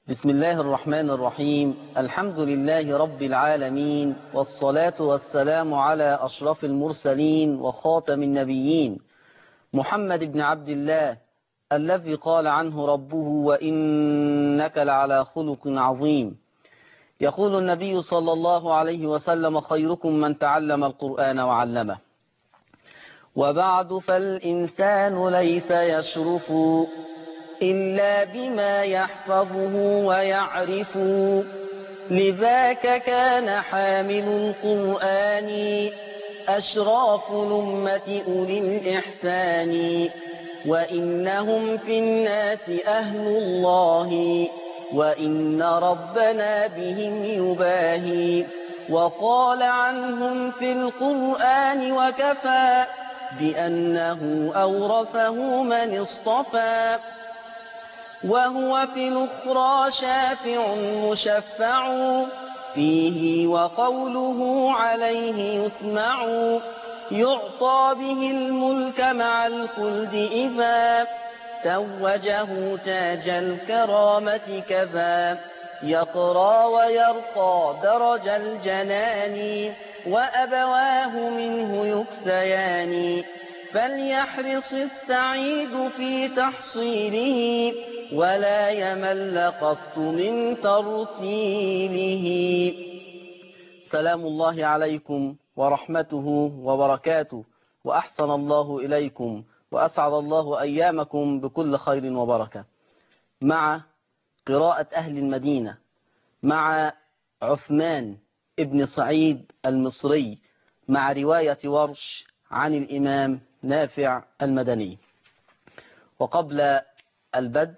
بسم الله الرحمن الرحيم. الحمد لله رب العالمين، والصلاة والسلام على أشرف المرسلين وخاتم النبيين محمد بن عبد الله الذي قال عنه ربه: وإنك لعلى خلق عظيم. يقول النبي صلى الله عليه وسلم: خيركم من تعلم القرآن وعلمه. وبعد، فالإنسان ليس يشرف إلا بما يحفظه ويعرف، لذاك كان حامل القرآن أشراف الأمة أولي الإحسان، وإنهم في الناس أهل الله، وإن ربنا بهم يباهي. وقال عنهم في القرآن وكفى بأنه أورثه من اصطفى، وهو في الأخرى شافع مشفع فيه، وقوله عليه يسمع. يعطى به الملك مع الخلد إذا توجه تاج الكرامة كذا، يقرى ويرقى درج الجنان، وأبواه منه يكسيان. فليحرص السعيد في تحصيله، ولا يمل قط من ترتيله. سلام الله عليكم ورحمته وبركاته، وأحسن الله إليكم، وأسعد الله أيامكم بكل خير وبركة. مع قراءة أهل المدينة مع عثمان ابن سعيد المصري، مع رواية ورش عن الإمام نافع المدني. وقبل البدء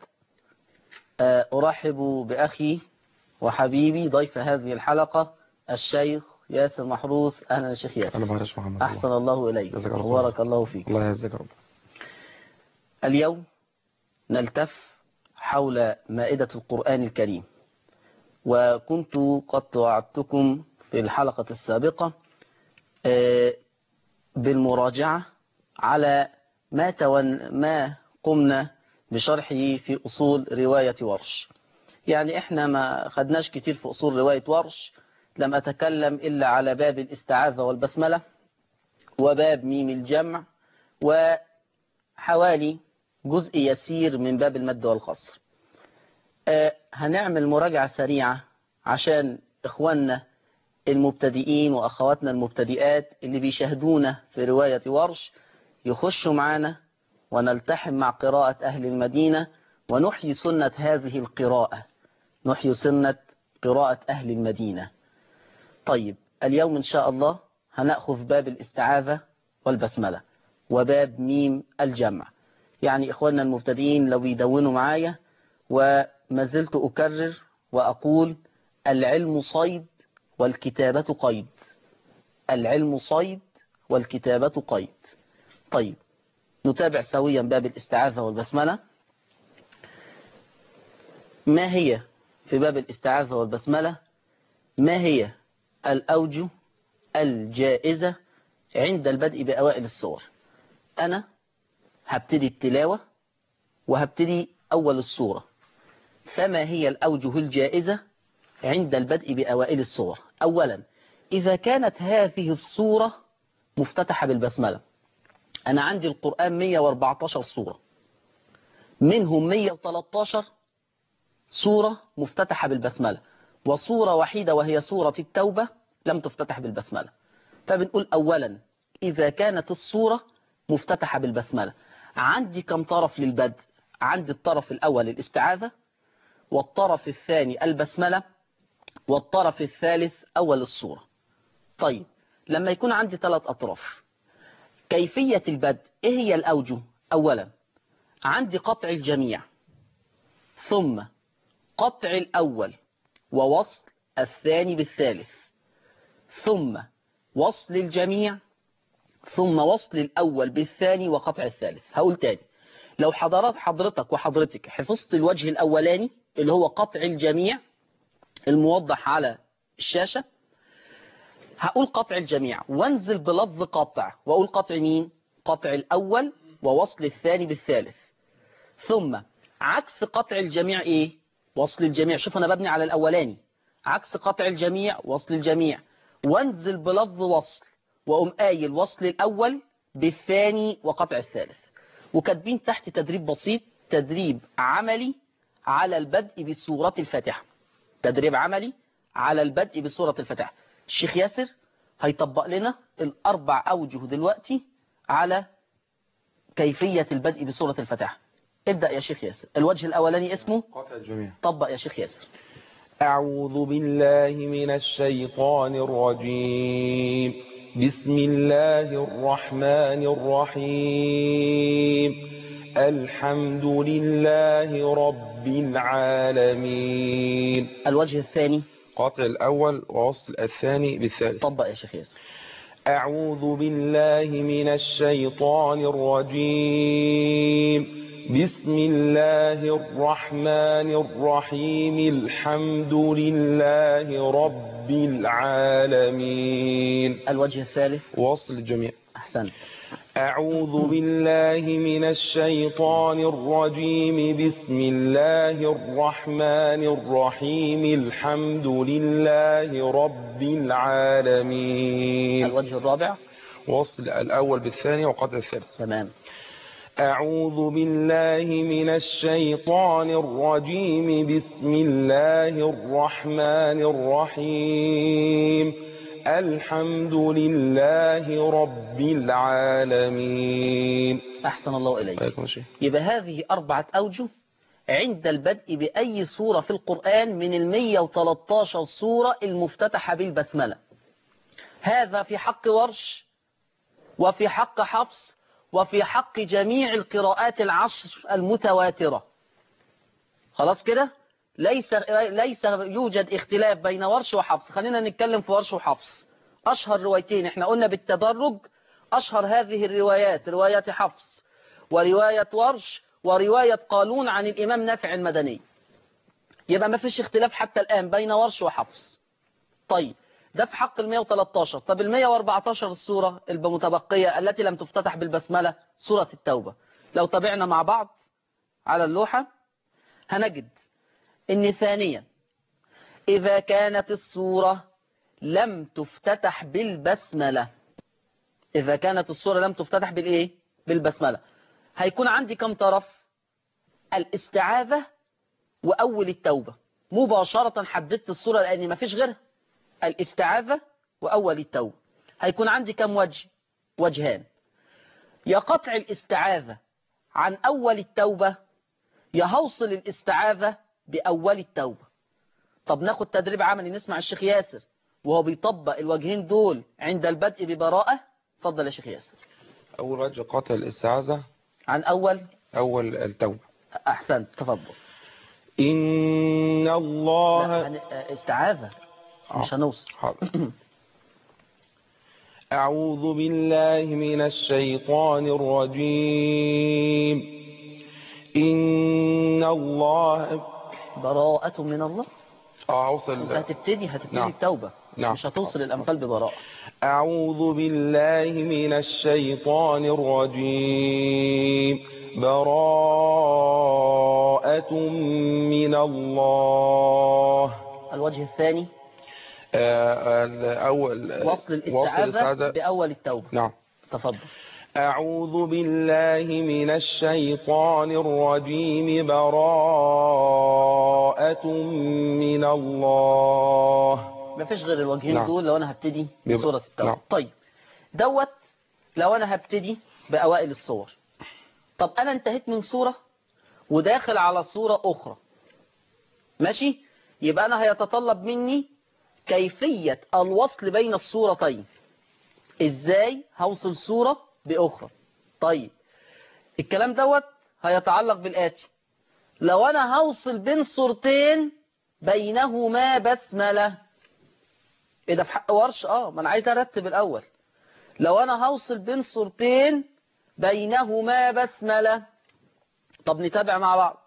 أرحب بأخي وحبيبي ضيف هذه الحلقة الشيخ ياسر محروس. أهلا يا شيخ ياسر. أنا بارش محمد. أحسن الله إليك وبارك الله فيك. الله يعزك رب. اليوم نلتف حول مائدة القرآن الكريم، وكنت قد توعدتكم في الحلقة السابقة بالمراجعة على ما قمنا بشرحه في أصول رواية ورش. يعني إحنا ما خدناش كتير في أصول رواية ورش، لم أتكلم إلا على باب الاستعاذة والبسملة، وباب ميم الجمع، وحوالي جزء يسير من باب المد والقصر. هنعمل مراجعة سريعة عشان إخواننا المبتدئين وأخواتنا المبتدئات اللي بيشاهدونا في رواية ورش يخشوا معنا ونلتحم مع قراءة أهل المدينة، ونحيي سنة هذه القراءة، نحيي سنة قراءة أهل المدينة. طيب، اليوم إن شاء الله هنأخذ باب الاستعاذة والبسملة وباب ميم الجمع. يعني إخواننا المبتدئين لو يدونوا معايا، وما زلت أكرر وأقول: العلم صيد والكتابة قيد، العلم صيد والكتابة قيد. طيب، نتابع سويا باب الاستعاذة والبسملة. ما هي في باب الاستعاذة والبسملة؟ ما هي الأوجه الجائزة عند البدء بأوائل السور؟ أنا هبتدي التلاوة وهبتدي أول السورة، فما هي الأوجه الجائزة عند البدء بأوائل السور؟ أولا، إذا كانت هذه السورة مفتتحة بالبسملة. أنا عندي القرآن 114 سورة، منهم 113 سورة مفتتحة بالبسملة، وسورة وحيدة وهي سورة التوبة لم تفتتح بالبسملة. فبنقول أولا إذا كانت السورة مفتتحة بالبسملة، عندي كم طرف للبدء؟ عندي الطرف الأول الاستعاذة، والطرف الثاني البسملة، والطرف الثالث أول السورة. طيب، لما يكون عندي 3 أطراف، كيفية البدء إيه هي الأوجه؟ أولا، عندي قطع الجميع، ثم قطع الأول ووصل الثاني بالثالث، ثم وصل الجميع، ثم وصل الأول بالثاني وقطع الثالث. هقول تاني، لو حضرتك وحضرتك حفظت الوجه الأولاني اللي هو قطع الجميع الموضح على الشاشة، هقول قطع الجميع وانزل بلفظ قطع واقول قطع مين؟ قطع الأول ووصل الثاني بالثالث. ثم عكس قطع الجميع ايه؟ وصل الجميع. شوف أنا ببني على الأولاني عكس قطع الجميع، وصل الجميع، وانزل بلفظ وصل وأقوم قايل وصل الأول بالثاني وقطع الثالث. وكاتبين تحت تدريب بسيط، تدريب عملي على البدء بسورة الفاتحة. تدريب عملي على البدء بسورة الفاتحة. الشيخ ياسر هيطبق لنا الأربع أوجه دلوقتي على كيفية البدء بسورة الفاتحة. ابدأ يا شيخ ياسر. الوجه الأولاني اسمه قطع الجميع. طبق يا شيخ ياسر. أعوذ بالله من الشيطان الرجيم. بسم الله الرحمن الرحيم. الحمد لله رب العالمين. الوجه الثاني قطع الأول ووصل الثاني بالثالث. طبق يا شيخ ياسر. أعوذ بالله من الشيطان الرجيم. بسم الله الرحمن الرحيم. الحمد لله رب العالمين. الوجه الثالث وصل الجميع. أحسنت. أعوذ بالله من الشيطان الرجيم. بسم الله الرحمن الرحيم. الحمد لله رب العالمين. الوجه الرابع وصل الأول بالثاني وقطع الثالث. تمام. أعوذ بالله من الشيطان الرجيم. بسم الله الرحمن الرحيم. الحمد لله رب العالمين. أحسن الله إليك. عليكم شيء. يبقى هذه 4 أوجه عند البدء بأي سورة في القرآن من 113 سورة المفتتحة بالبسملة. هذا في حق ورش وفي حق حفص وفي حق جميع القراءات العشر المتواترة. خلاص كده؟ ليس يوجد اختلاف بين ورش وحفص. خلينا نتكلم في ورش وحفص. أشهر روايتين احنا قلنا بالتدرج. أشهر هذه الروايات رواية حفص ورواية ورش ورواية قالون عن الإمام نافع المدني. يبقى ما فيش اختلاف حتى الآن بين ورش وحفص. طيب ده في حق 113. طب 114 السورة المتبقية التي لم تفتتح بالبسملة سورة التوبة. لو تابعنا مع بعض على اللوحة هنجد إن ثانيا إذا كانت السورة لم تفتتح بالبسملة، إذا كانت السورة لم تفتتح بالإيه؟ بالبسملة، هيكون عندي كم طرف؟ الاستعاذة وأول التوبة. مباشرة حددت السورة لأن ما فيش غيرها. الاستعاذة وأول التوبة. هيكون عندي كم وجه؟ وجهان. يا قطع الاستعاذة عن أول التوبة يا هوصل الاستعاذة بأول التوبة. طب ناخد تدريب عملي نسمع الشيخ ياسر وهو بيطبق الوجهين دول عند البدء ببراءة. اتفضل يا شيخ ياسر. أول وجه قطع الاستعاذة عن أول التوبة. أحسنت. تفضل. إن الله لا استعاذة مش هنوصل. أعوذ بالله من الشيطان الرجيم. إن الله براءة من الله. أوصل. انت هتبتدي نعم. التوبة. نعم. مش هتوصل الأنفال ببراءة. أعوذ بالله من الشيطان الرجيم. براءة من الله. الوجه الثاني الأول وصل الاستعاذة بأول التوبة. نعم. تفضل. أعوذ بالله من الشيطان الرجيم. براءة من الله. ما فيش غير الوجهين نعم. دول لو أنا هبتدي بسورة التوبة. نعم. طيب دوت لو أنا هبتدي بأوائل الصور. طب أنا انتهيت من سورة وداخل على سورة أخرى، ماشي؟ يبقى أنا هيتطلب مني كيفية الوصل بين الصورتين. إزاي هوصل سورة بأخرى؟ طيب الكلام دوت هيتعلق بالآتي. لو أنا هوصل بين صورتين بينهما بسملة. إيه ده في حق ورش؟ ما أنا عايز أرتب الأول. لو أنا هوصل بين صورتين بينهما بسملة. طب نتابع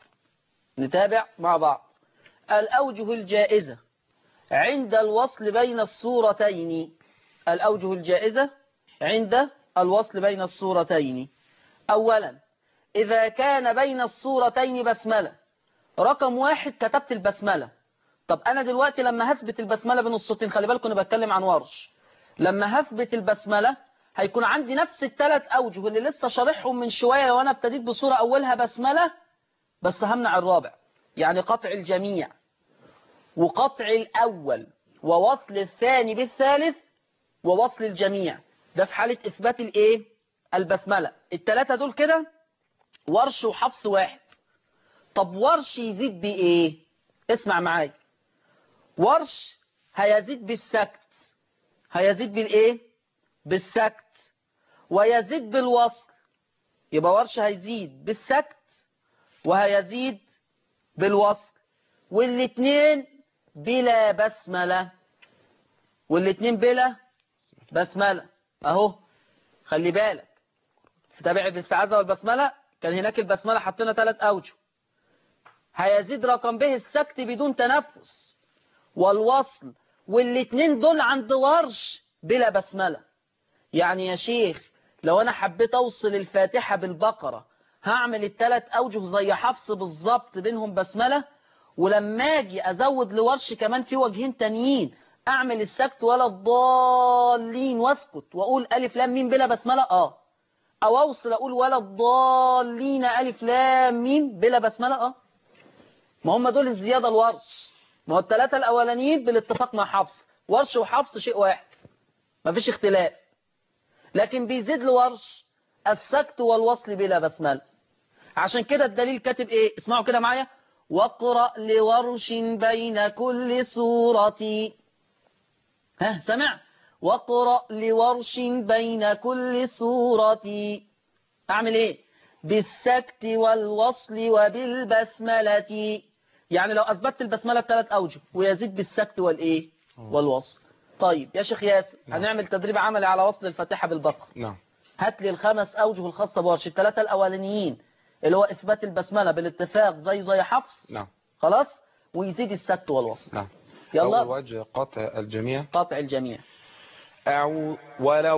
مع بعض. الأوجه الجائزة عند الوصل بين الصورتين. الأوجه الجائزة عند الوصل بين الصورتين. أولا إذا كان بين الصورتين بسملة رقم 1 كتبت البسملة. طب أنا دلوقتي لما هثبت البسملة بين الصوتين، خلي بالكم أنا بتكلم عن ورش، لما هثبت البسملة هيكون عندي نفس الثلاث أوجه اللي لسه شارحهم من شوية لو أنا ابتديت بصورة أولها بسملة، بس همنع الرابع، يعني قطع الجميع وقطع الأول ووصل الثاني بالثالث ووصل الجميع. ده في حالة إثبات الإيه؟ البسملة. الثلاثة دول كده ورش وحفص واحد. طب ورش يزيد بإيه؟ اسمع معايا. ورش هيزيد بالسكت. هيزيد بالإيه؟ بالسكت. ويزيد بالوصل. يبقى ورش هيزيد بالسكت وهيزيد بالوصل، والاتنين بلا بسملة. والاتنين بلا بسملة اهو. خلي بالك في تابع الاستعاذة والبسملة كان هناك البسملة حطينا 3 أوجه. هيزيد رقم به السكت بدون تنفس والوصل، والاتنين دول عند ورش بلا بسملة. يعني يا شيخ لو انا حبيت اوصل الفاتحة بالبقرة هعمل ال3 أوجه زي حفص بالظبط بينهم بسملة، ولما اجي ازود لورش كمان في وجهين تانيين اعمل السكت ولا الضالين واسكت واقول الف لام ميم بلا بسملة او اوصل اقول ولا الضالين الف لام ميم بلا بسملة ما هم دول الزيادة الورش. ما هو ال3 الاولانيين بالاتفاق مع حفص، ورش وحفص شيء واحد مفيش اختلاف، لكن بيزيد لورش السكت والوصل بلا بسملة. عشان كده الدليل كاتب ايه؟ اسمعوا كده معايا. واقرأ لورش بين كل سورة. ها سمع؟ واقرأ لورش بين كل سورة. اعمل ايه؟ بالسكت والوصل وبالبسملة. يعني لو اثبتت البسملة ب3 أوجه ويزيد بالسكت والايه؟ والوصل. طيب يا شيخ ياسر هنعمل تدريب عملي على وصل الفاتحة بالبقرة. نعم. هات لي ال5 أوجه الخاصة بورش، ال3 الأولانيين اللي هو إثبات البسملة بالاتفاق زي حفص. نعم. خلاص، ويزيد السكت والوصل. نعم. يلا. أول وجه قطع الجميع. قطع الجميع. ولا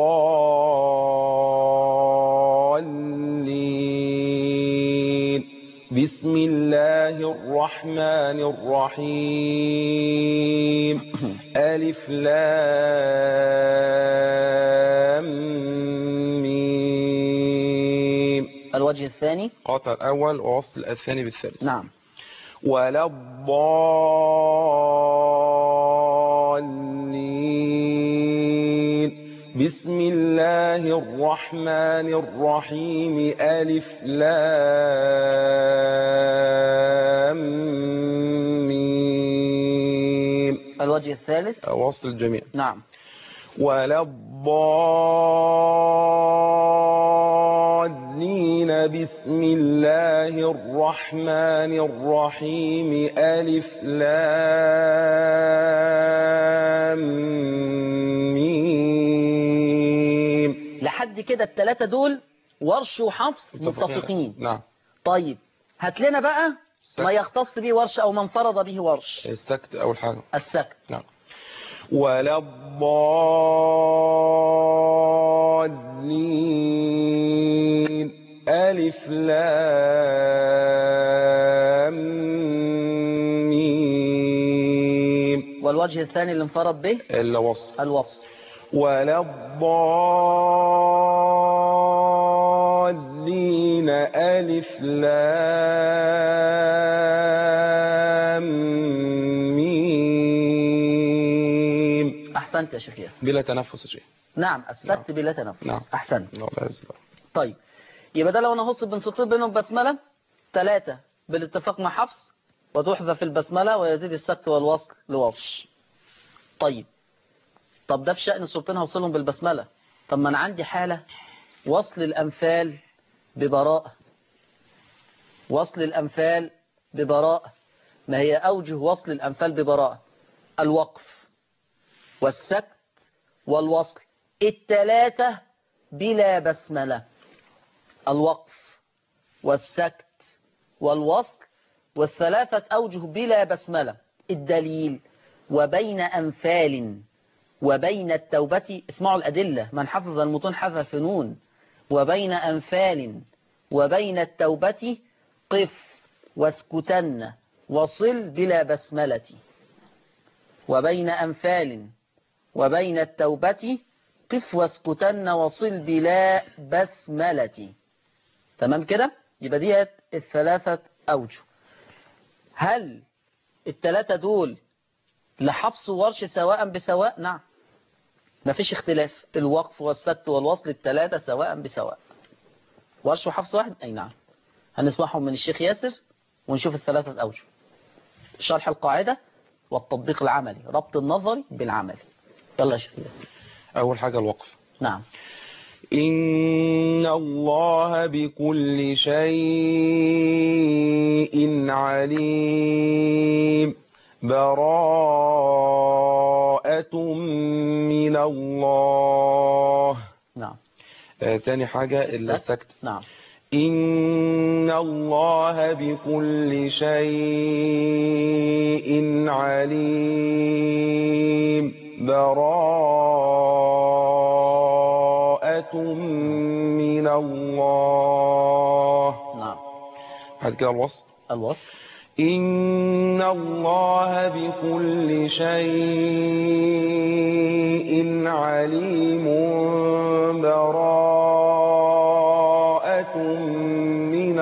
الضالين. بسم الله الرحمن الرحيم. ألف لام ميم. الوجه الثاني قطع الأول ووصل الثاني بالثالث. نعم. ولا الضالين. بسم الله الرحمن الرحيم. ألف لام ميم. الوجه الثالث وصل الجميع. نعم. ولا الضالين. بسم الله الرحمن الرحيم. ألف لام ميم. لحد كده ال3 دول ورش وحفص متفقين. نعم. طيب هات لنا بقى ما يختص به ورش او ما انفرد به ورش. السكت أول حاجة. السكت. نعم. ولا الضالين. ألف لام ميم. والوجه الثاني اللي انفرد به الوصل. الوصل. ولا الضالين. ألف لام ميم. أحسنت يا شيخ ياسر. بلا تنفس يا شيخ. نعم السكت بلا تنفس. نعم. أحسنت. الله يعزك. طيب يبقى ده لو أنا هصب بين سطرين بينهم بسملة 3 بالاتفاق مع حفص وتحذف البسملة ويزيد السكت والوصل لورش. طيب ده في شأن السلطين هوصلهم بالبسملة. طب ما أنا عندي حالة وصل الأمثال ببراءة. وصل الأمثال ببراءة. ما هي أوجه وصل الأمثال ببراءة؟ الوقف والسكت والوصل، ال3 بلا بسملة. الوقف والسكت والوصل وال3 أوجه بلا بسملة. الدليل وبين أمثال وبين التوبة. اسمعوا الأدلة، من حفظ المتون حذف نون. وبين أمثال وبين التوبة قف واسكتن وصل بلا بسملة، وبين أنفال وبين التوبة قف واسكتن وصل بلا بسملة. تمام كده؟ يبقى دي الثلاثة أوجه. هل الثلاثة دول لحفص ورش سواء بسواء؟ نعم، ما فيش اختلاف. الوقف والسكت والوصل الثلاثة سواء بسواء. ورش وحفص واحد؟ أي نعم. هنسمعهم من الشيخ ياسر ونشوف الثلاثة أوجه. شرح القاعدة والتطبيق العملي، ربط النظري بالعملي. يلا يا شيخ ياسر. أول حاجة الوقف. نعم. إن الله بكل شيء عليم. براءة من الله. نعم. تاني حاجة السكت. نعم. إن الله بكل شيء عليم. براءة من الله. نعم. بعد كده الوصف. الوصف. إن الله بكل شيء عليم. براءة من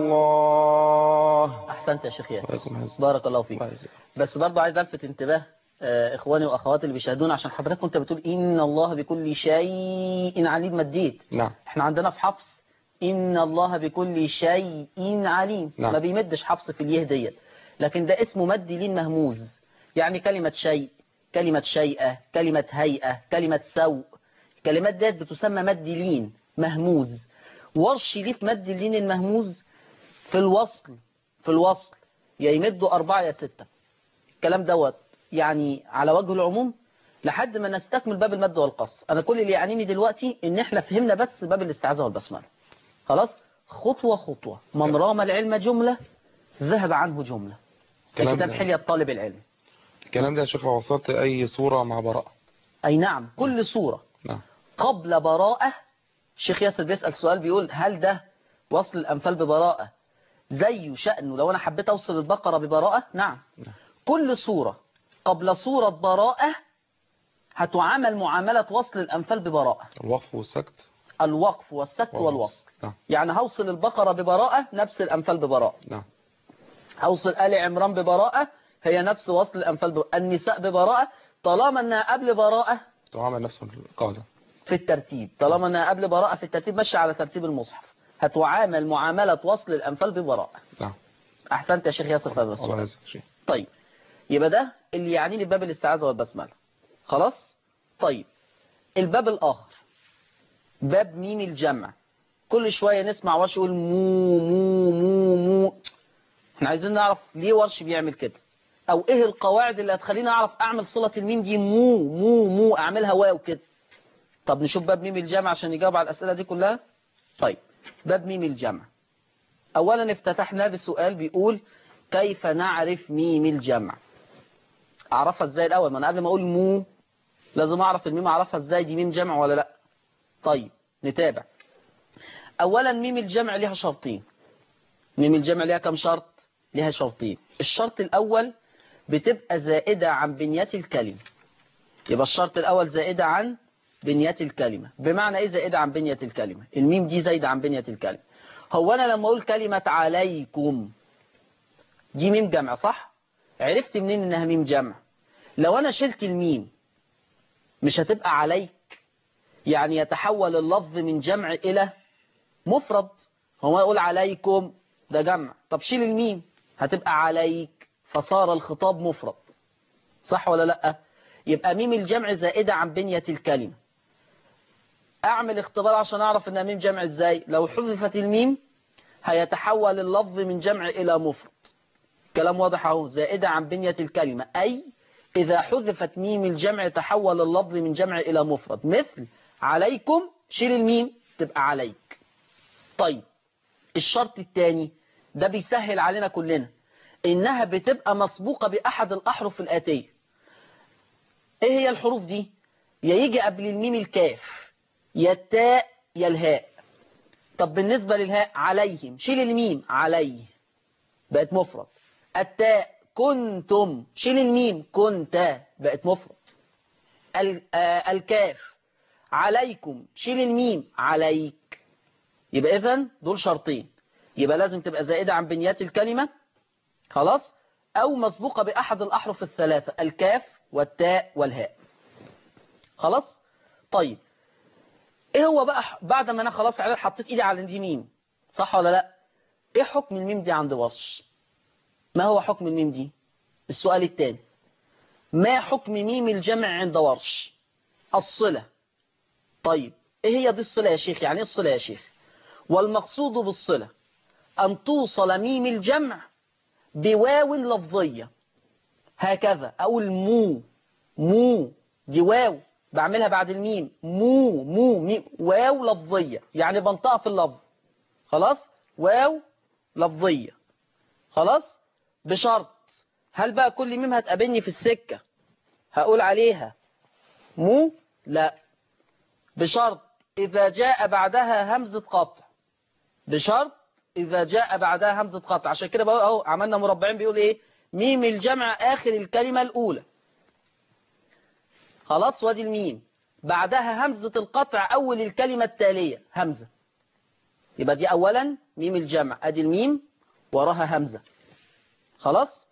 الله. أحسنت يا شيخ ياسر، بارك الله فيك. بس برضه عايز ألفت انتباه إخواني وأخواتي اللي بيشاهدونا، عشان حضرتك كنت بتقول إن الله بكل شيء عليم مديد. نعم. إحنا عندنا في حفص إن الله بكل شيء عليم. نعم. ما بيمدش حفص في اليه ديت، لكن ده اسمه مد لين مهموز. يعني كلمة شيء، كلمة شيئة، كلمة هيئة، كلمة سوء، الكلمات ديت بتسمى مد لين مهموز. ورش ليه في مد اللين المهموز في الوصل يا يمدوا 4 يا 6. الكلام دوت يعني على وجه العموم لحد ما نستكمل باب المد والقص. انا كل اللي يعنيني دلوقتي ان احنا فهمنا بس باب الاستعاذة والبسملة. خلاص، خطوة خطوة. من رام العلم جملة ذهب عنه جملة. كتاب حلية طالب العلم. الكلام ده شوف وصلت اي صورة مع براءة. اي نعم، كل صورة. نعم. قبل براءة. الشيخ ياسر بيسأل سؤال بيقول هل ده وصل الأنفال ببراءة زيه شأنه لو أنا حبيت أوصل البقرة ببراءة؟ نعم. كل صورة قبل صورة براءة هتعامل معاملة وصل الأنفال ببراءة. الوقف والسكت. الوقف والسكت والوصل. يعني هوصل البقرة ببراءة نفس الأنفال ببراءة. نعم. هوصل آل عمران ببراءة هي نفس وصل الأنفال ببراءة. النساء ببراءة طالما أنها قبل براءة تعامل نفس القاعدة في الترتيب. طالما أنها قبل براءة في الترتيب ماشي على ترتيب المصحف، هتعامل معاملة وصل الأنفال ببراءة. نعم. أحسنت يا شيخ ياسر في هذا السؤال. طيب، يبقى ده اللي يعنيني باب الاستعاذة والبسملة. خلاص. طيب، الباب الآخر باب ميم الجمع. كل شوية نسمع ورش يقول مو مو مو مو. احنا عايزين نعرف ليه ورش بيعمل كده، او ايه القواعد اللي هتخليني اعرف اعمل صلة الميم دي مو مو مو، اعملها واو كده. طب نشوف باب ميم الجمع عشان نجاوب على الاسئلة دي كلها. طيب، باب ميم الجمع. اولا افتتحنا بسؤال بيقول كيف نعرف ميم الجمع؟ اعرفها ازاي الاول؟ ما انا قبل ما اقول مو لازم اعرف الميم، اعرفها ازاي دي ميم جمع ولا لا. طيب نتابع. اولا ميم الجمع ليها شرطين. ميم الجمع ليها كم شرط؟ ليها شرطين. الشرط الاول بتبقى زائدة عن بنيات الكلمة. يبقى الشرط الاول زائدة عن بنيات الكلمة. بمعنى ايه زائدة عن بنية الكلمة؟ الميم دي زائدة عن بنية الكلمة. هو انا لما اقول كلمة عليكم دي ميم جمع صح؟ عرفت منين انها ميم جمع؟ لو انا شلت الميم مش هتبقى عليك، يعني يتحول اللفظ من جمع الى مفرد. هو اقول عليكم ده جمع، طب شيل الميم هتبقى عليك، فصار الخطاب مفرد. صح ولا لا؟ يبقى ميم الجمع زائدة عن بنية الكلمة. اعمل اختبار عشان اعرف انها ميم جمع ازاي. لو حذفت الميم هيتحول اللفظ من جمع الى مفرد. كلام واضح اهو. زائدة عن بنية الكلمة اي اذا حذفت ميم الجمع تحول اللفظ من جمع الى مفرد. مثل عليكم شيل الميم تبقى عليك. طيب، الشرط الثاني ده بيسهل علينا كلنا، انها بتبقى مسبوقة باحد الاحرف الاتية. ايه هي الحروف دي؟ يا يجي قبل الميم الكاف، يا التاء، يا الهاء. طب بالنسبة للهاء عليهم شيل الميم عليه. بقت مفرد. التاء كنتم، شيل الميم، كنت بقت مفرد. الكاف عليكم، شيل الميم، عليك. يبقى إذن دول شرطين، يبقى لازم تبقى زائدة عن بنيات الكلمة، خلاص، أو مسبوقة بأحد الأحرف الثلاثة، الكاف والتاء والهاء. خلاص. طيب ايه هو بقى بعد ما انا خلاص حطيت ايدي على دي ميم، صح ولا لا؟ ايه حكم الميم دي عند ورش؟ ما هو حكم الميم دي؟ السؤال الثاني، ما حكم ميم الجمع عند ورش؟ الصلة. طيب ايه هي دي الصلة يا شيخ؟ يعني ايه الصلة يا شيخ؟ والمقصود بالصلة ان توصل ميم الجمع بواو لفظية، هكذا اقول مو، مو دي واو بعملها بعد الميم، مو مو ميم، واو لفظية يعني بنطقها في اللفظ، خلاص، واو لفظية، خلاص، بشرط، هل بقى كل ميم هتقابلني في السكة هقول عليها مو؟ لا، بشرط إذا جاء بعدها همزة قطع، بشرط إذا جاء بعدها همزة قطع. عشان كده بقى اهو عملنا مربعين بيقول إيه؟ ميم الجمع آخر الكلمة الأولى، خلاص، وادي الميم بعدها همزة القطع أول الكلمة التالية همزة، يبقى دي أولا ميم الجمع، أدي الميم وراها همزة، خلاص.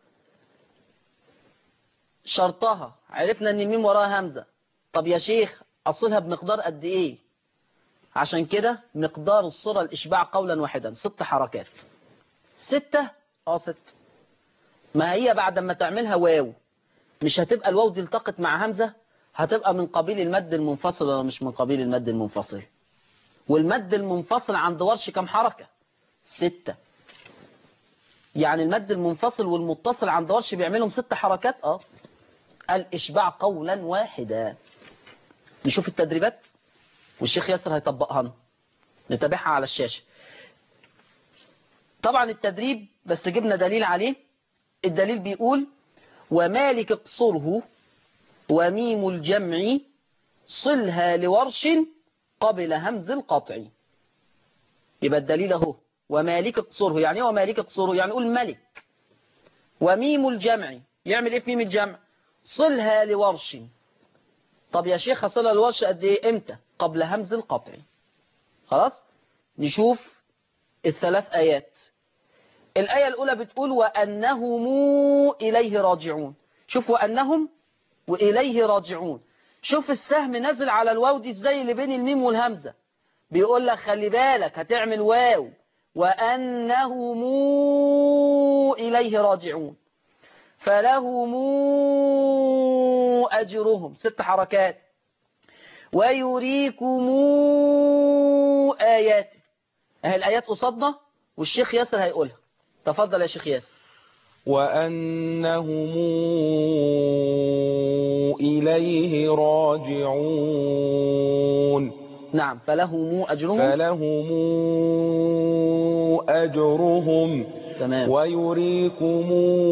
شرطها عرفنا ان الميم وراها همزة. طب يا شيخ اصلها بمقدار قد ايه؟ عشان كده مقدار الصلة الاشباع قولا واحدا 6 حركات. 6؟ 6. ما هي بعد ما تعملها واو مش هتبقى الواو دي التقت مع همزة، هتبقى من قبيل المد المنفصل ولا مش من قبيل المد المنفصل؟ والمد المنفصل عند ورش كم حركة؟ 6. يعني المد المنفصل والمتصل عند ورش بيعملهم 6 حركات. الإشباع قولا واحدا. نشوف التدريبات والشيخ ياسر هيطبقها لنا، نتابعها على الشاشة. طبعا التدريب بس جبنا دليل عليه. الدليل بيقول ومالك اقصره وميم الجمع صلها لورش قبل همز القطع. يبقى الدليل اهو، ومالك اقصره، يعني ايه ومالك اقصره؟ يعني قول ملك. وميم الجمع، يعمل ايه في ميم الجمع؟ صلها لورش. طب يا شيخ صلها لورش قد ايه؟ امتى؟ قبل همز القطع. خلاص. نشوف الثلاث آيات. الآية الأولى بتقول وأنهم إليه راجعون. شوف وأنهم وإليه راجعون. شوف السهم نزل على الواو دي ازاي اللي بين الميم والهمزة. بيقول لك خلي بالك هتعمل واو، وأنهم إليه راجعون، فلهم أجرهم 6 حركات، ويريكم آياته. اهي الآيات قصادنا والشيخ ياسر هيقولها. تفضل يا شيخ ياسر. وأنهم إليه راجعون. نعم، فلهم أجرهم. فلهم أجرهم. تمام. ويريكم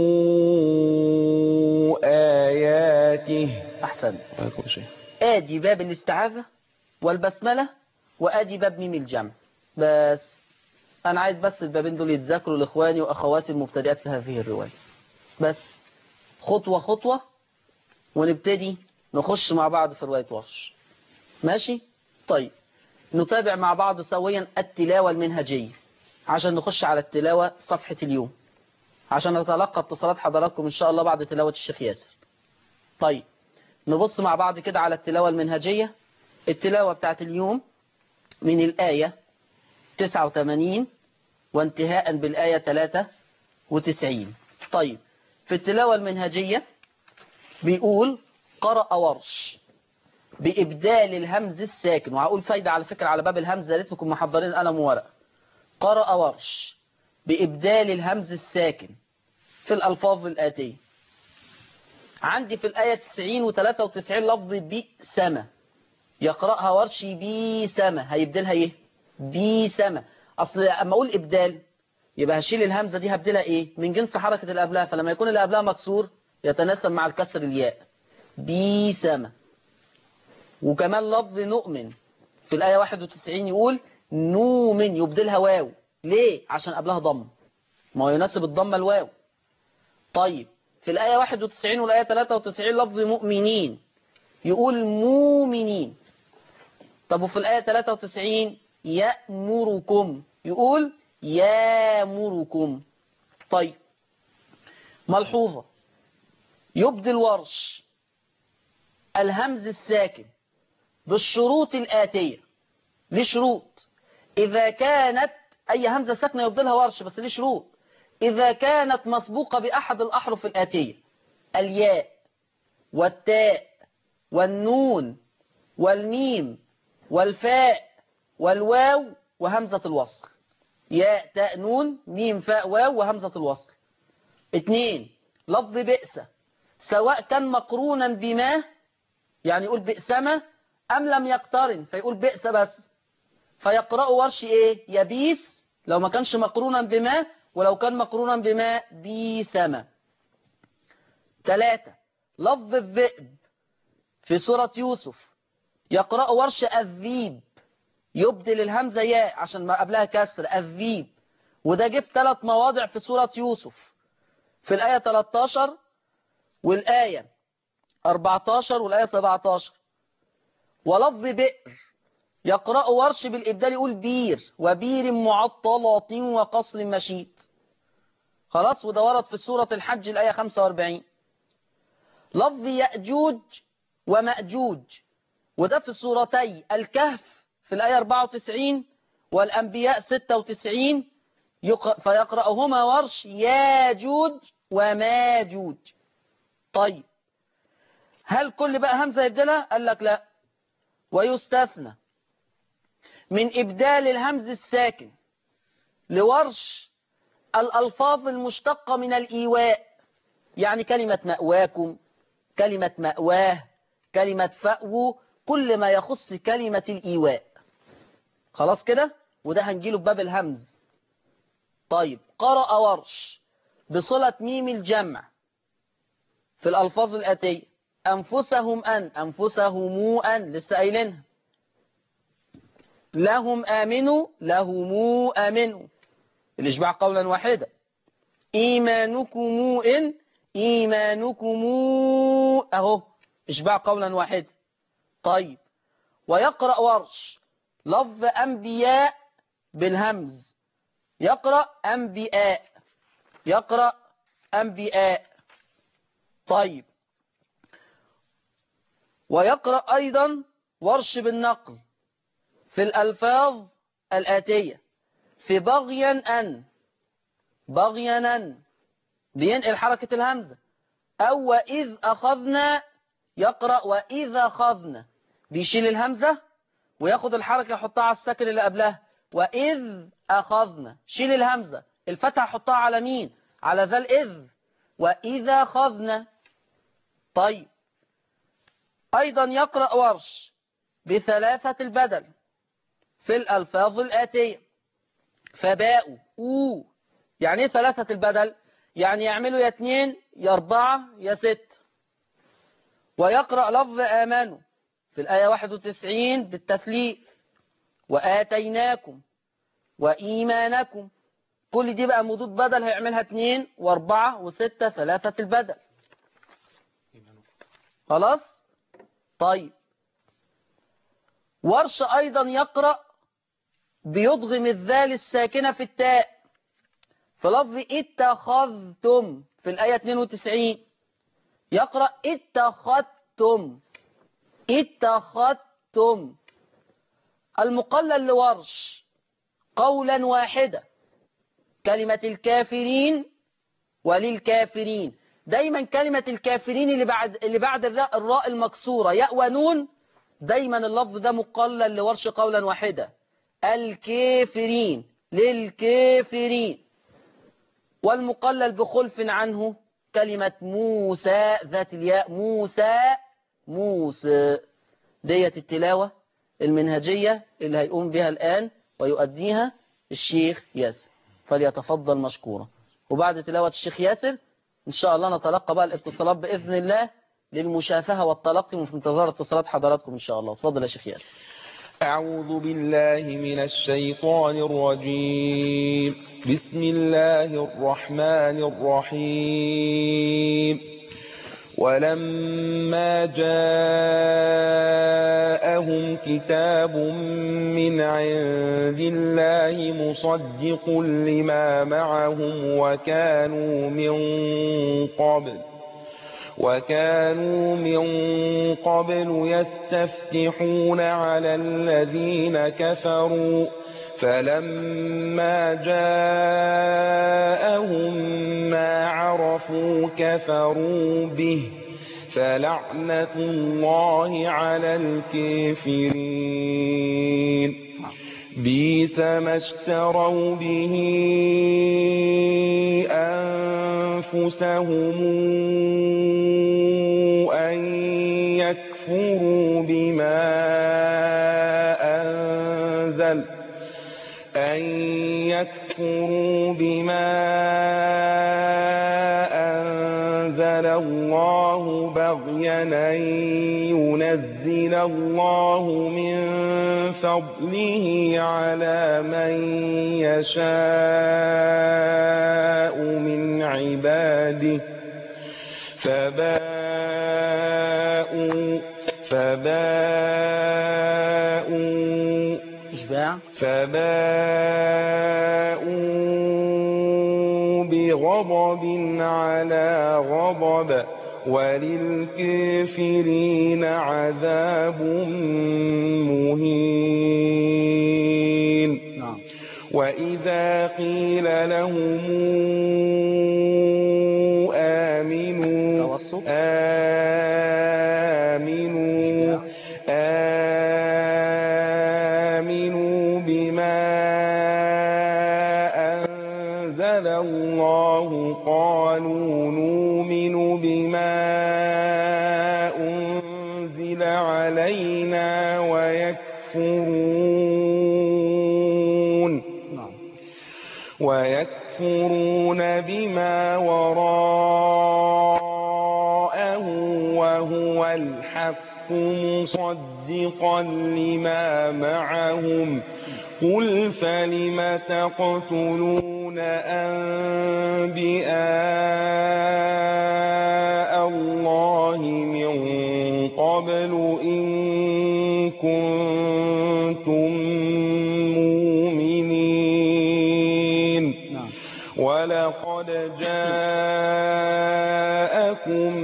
آياته. أحسن. كل شيء. آدي باب الاستعاذة والبسملة، وآدي باب ميم الجمع. بس أنا عايز بس البابين دول يتذكروا لإخواني وأخواتي المبتدئات في هذه الرواية. بس خطوة خطوة ونبتدي نخش مع بعض في رواية ورش. ماشي؟ طيب نتابع مع بعض سويا التلاوة المنهجية عشان نخش على التلاوة صفحة اليوم، عشان نتلقى اتصالات حضراتكم إن شاء الله بعد تلاوة الشيخ ياسر. طيب نبص مع بعض كده على التلاوة المنهجية. التلاوة بتاعت اليوم من الآية 89 وانتهاء بالآية 93. طيب في التلاوة المنهجية بيقول قرأ ورش بإبدال الهمز الساكن، وهقول فايدة على فكرة على باب الهمز، يا ريتكم محضرين قلم وورق. قرأ ورش بإبدال الهمز الساكن في الألفاظ الآتية. عندي في الآية 90 و93 لفظ بسمة، يقرأها ورشي بسمة، هيبدلها ايه؟ بسمة. أصل أما أقول إبدال يبقى هشيل الهمزة دي هبدلها ايه؟ من جنس حركة اللي قبلها، فلما يكون اللي قبلها مكسور يتناسب مع الكسر الياء، بسمة. وكمان لفظ نؤمن في الآية 91 يقول نومن، يبدلها واو. ليه؟ عشان قبلها ضم. ما هو يناسب الضمة الواو. طيب في الآية 91 والآية 93 لفظ مؤمنين يقول مؤمنين. طب وفي الآية 93 يأمركم يقول يامركم. طيب ملحوظة، يبدل ورش الهمز الساكن بالشروط الآتية. ليه شروط؟ إذا كانت أي همزة ساكنة يبدلها ورش، بس ليه شروط. إذا كانت مسبوقة بأحد الأحرف الآتية: الياء والتاء والنون والميم والفاء والواو وهمزة الوصل. ياء تاء نون ميم فاء واو وهمزة الوصل. 2 لفظ بئس سواء كان مقرونا بما، يعني يقول بئسما، أم لم يقترن فيقول بئس بس، فيقرأ ورش إيه؟ يبيس لو ما كانش مقرونا بما، ولو كان مقرونا بما بيسما. 3 لفظ الذئب في سورة يوسف يقرأ ورش الذيب، يبدل الهمزة ياء عشان ما قبلها كسر الذيب، وده جه في 3 مواضع في سورة يوسف، في الآية 13 والآية 14 والآية 17. ولفظ بئر يقرأ ورش بالإبدال يقول بير وبير معطلات وقصر مشيد. خلاص، وده ورد في سورة الحج الآية 45. لفظ يأجوج ومأجوج وده في سورتي الكهف في الآية 94 والأنبياء 96، فيقرأهما ورش ياجوج وماجوج. طيب هل كل بقى همزة يبدلها؟ قال لك لا، ويستثنى من إبدال الهمز الساكن لورش الألفاظ المشتقة من الإيواء، يعني كلمة مأواكم، كلمة مأواه، كلمة فأو، كل ما يخص كلمة الإيواء. خلاص كده، وده هنجيله بباب الهمز. طيب قرأ ورش بصلة ميم الجمع في الألفاظ الآتية: أنفسهم أن، أنفسهم أن لسه قايلينها، لهم آمنوا لهم آمنوا الإشباع قولا واحدا، إيمانكم إن إيمانكم أهو إشباع قولا واحدا. طيب ويقرأ ورش لفظ أنبياء بالهمز، يقرأ أنبياء، يقرأ أنبياء. طيب ويقرأ أيضا ورش بالنقل في الألفاظ الآتية: في بغيا أن، بغيا أن بينقل حركة الهمزة، أو وإذ أخذنا يقرأ وإذ أخذنا بيشيل الهمزة وياخد الحركة يحطها على الساكن اللي قبلها، وإذ أخذنا شيل الهمزة، الفتحة حطها على مين؟ على ذا الإذ، وإذا أخذنا. طيب أيضا يقرأ ورش بثلاثة البدل في الألفاظ الآتية: فباءوا أو، يعني ايه ثلاثة البدل؟ يعني يعملوا يا 2 يا 4 يا 6. ويقرأ لفظ آمنوا في الآية 91 بالتثليث: وآتيناكم وإيمانكم، كل دي بقى مدود بدل هيعملها 2 و4 و6 ثلاثة البدل. خلاص. طيب ورش أيضا يقرأ بيضغم الذال الساكنة في التاء في لفظ اتخذتم في الآية 92، يقرأ اتخذتم اتخذتم. المقلل لورش قولا واحدا: كلمة الكافرين وللكافرين. دايما كلمة الكافرين اللي بعد الراء المكسورة ياء ونون، دايما اللفظ ده مقلل لورش قولا واحدا: الكافرين للكافرين. والمقلل بخلف عنه كلمة موسى ذات الياء، موسى موسى. ديت التلاوة المنهجية اللي هيقوم بها الآن ويؤديها الشيخ ياسر، فليتفضل مشكورا. وبعد تلاوة الشيخ ياسر إن شاء الله نتلقى بقى الاتصالات بإذن الله للمشافهة والتلقي، وفي انتظار اتصالات حضراتكم إن شاء الله. تفضل يا شيخ ياسر. أعوذ بالله من الشيطان الرجيم. بسم الله الرحمن الرحيم ولما جاءهم كتاب من عند الله مصدق لما معهم وكانوا من قبل يستفتحون على الذين كفروا فلما جاءهم ما عرفوا كفروا به فلعنة الله على الكافرين بئس ما اشتروا به أنفسهم أن يكفروا بما أنزل الله بغيا أن ينزل الله من فضله على من يشاء من عباده فباءوا بغضب على غضب وللكافرين عذاب مهين. وإذا قيل لهم آمنوا بما أنزل الله قالوا نؤمن بما أنزل علينا ويكفرون بما وراءه وهو الحق مصدقا لما معهم قل فلم تقتلون أنبياء الله من قبل إن كنتم مؤمنين ولقد جاءكم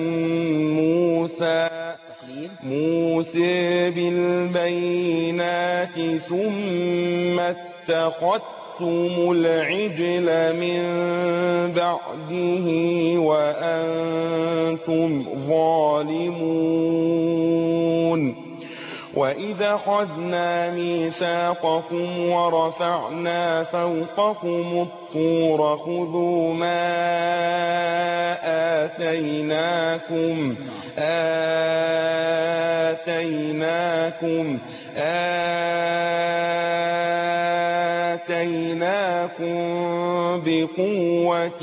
موسى بالبينات ثم اتخذتم العجل من بعده وأنتم ظالمون وإذا أخذنا ميثاقكم ورفعنا فوقكم الطور خذوا ما آتيناكم بقوة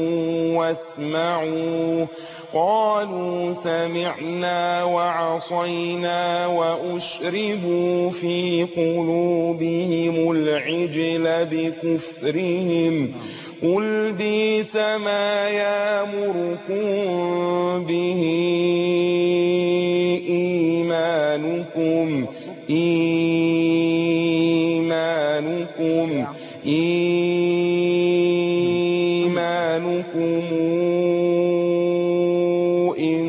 واسمعوا قالوا سمعنا وعصينا وأشربوا في قلوبهم العجل بكفرهم قل بئس ما يأمركم به إيمانكم إن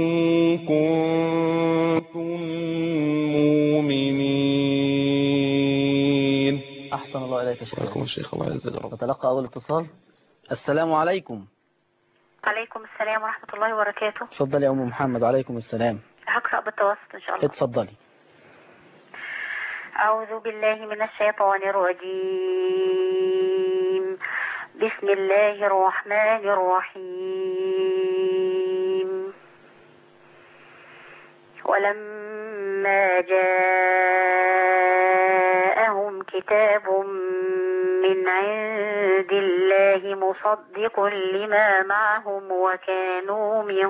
كنتم مؤمنين. أحسن الله إليك شكرا الشيخ الله يعز وجل. نتلقى أول اتصال. السلام عليكم. عليكم السلام ورحمة الله وبركاته. اتفضلي يا أم محمد. عليكم السلام. هقرأ بالتوسط إن شاء الله. اتفضلي. أعوذ بالله من الشيطان الرجيم. بسم الله الرحمن الرحيم. ولما جاءهم كتاب من عند الله مصدق لما معهم وكانوا من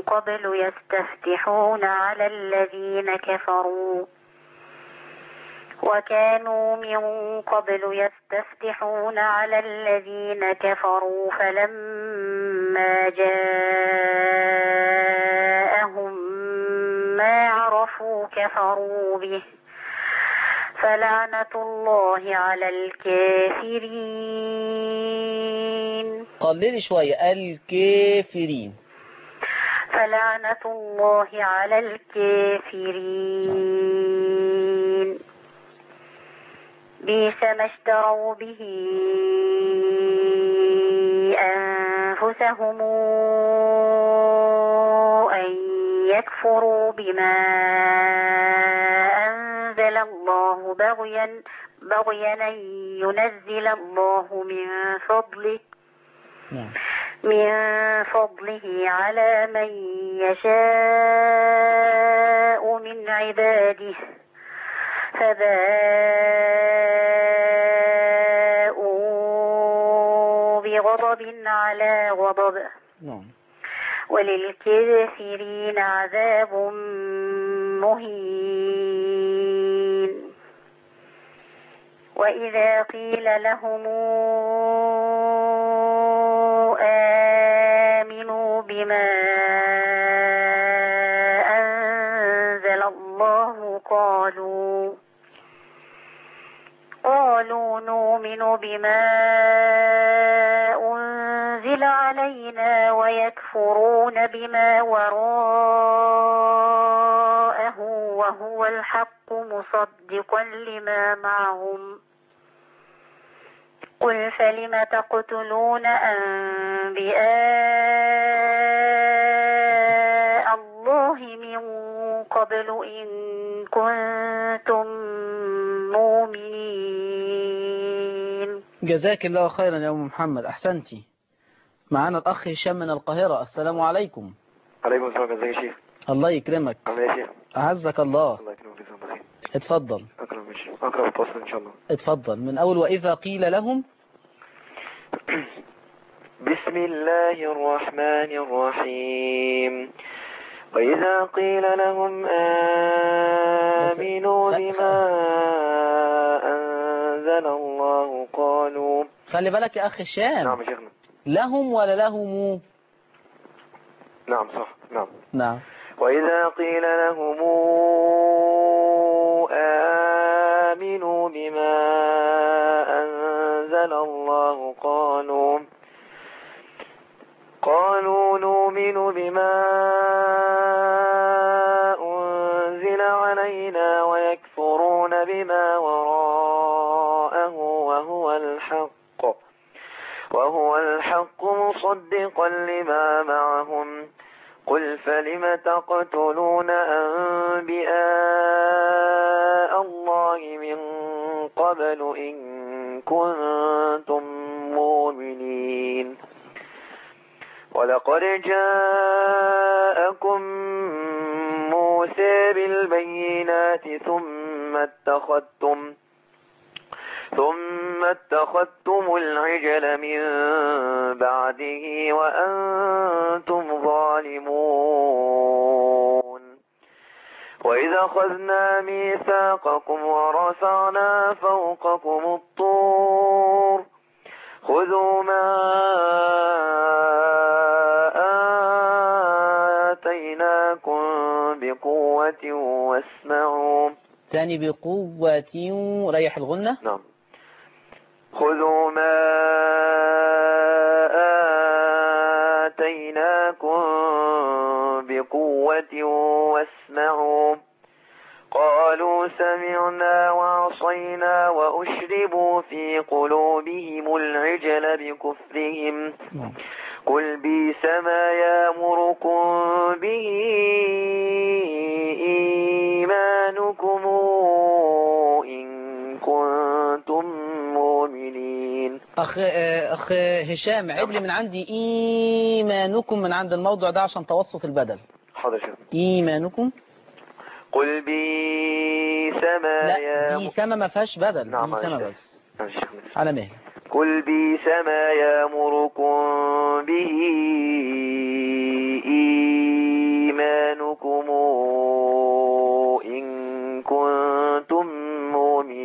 قبل يستفتحون على الذين كفروا وكانوا من قبل يستفتحون على الذين كفروا فلما جاءهم ما عرفوا كفروا به فلعنة الله على الكافرين. قللي شوية، الكافرين. فلعنة الله على الكافرين. بئس ما اشتروا به أنفسهم أن يكفروا بما أنزل الله بغيا أن ينزل الله من فضله على من يشاء من عباده فباءوا بغضب على غضب وللكافرين عذاب مهين. وإذا قيل لهم آمنوا بما أنزل الله قالوا نؤمن بما أنزل علينا ويكفرون بما وراءه وهو الحق مصدقا لما معهم. قل فلم تقتلون أنبياء الله من قبل إن كنتم مؤمنين. جزاك الله خيرا يا أم محمد، أحسنتي. معنا الأخ هشام من القاهرة. السلام عليكم. عليكم السلام. ازيك يا شيخ؟ الله يكرمك. عامل ايه يا شيخ؟ أعزك الله. الله يكرمك. جزاك الله خير. اتفضل. اقرأ التواصل ان شاء الله. اتفضل من أول وإذا قيل لهم. بسم الله الرحمن الرحيم. وإذا قيل لهم آمنوا بما أنزل الله قالوا. خلي بالك يا أخي هشام. نعم يا شيخنا. لهم ولا لهم؟ نعم صح. نعم. وإذا قيل لهم آمنوا بما أنزل الله قالوا نؤمن بما أنزل علينا ويكفرون بما وراءه وهو الحق مصدقا لما معهم. قل فلم تقتلون أنبياء الله من قبل إن كنتم مؤمنين. ولقد جاءكم موسى بالبينات ثم اتخذتم العجل من بعده وأنتم ظالمون. وإذا أخذنا ميثاقكم ورفعنا فوقكم الطور خذوا ما آتيناكم بقوة واسمعوا. تاني بقوة. ريح الغنة. نعم. خذوا ما آتيناكم بقوة واسمعوا. قالوا سمعنا وعصينا وأشربوا في قلوبهم العجل بكفرهم. قل بئس ما يأمركم به إيمانكم إن كنتم مؤمنين. أخ هشام، عد لي من عندي إيمانكم من عند الموضع ده عشان توسط البدل. حاضر شيخ. إيمانكم. قل بئس ما لا دي سما ما فيهاش بدل. نعم دي سما بس على مهل. قل بئس ما يأمركم به إيمانكم إن كنتم مؤمنين.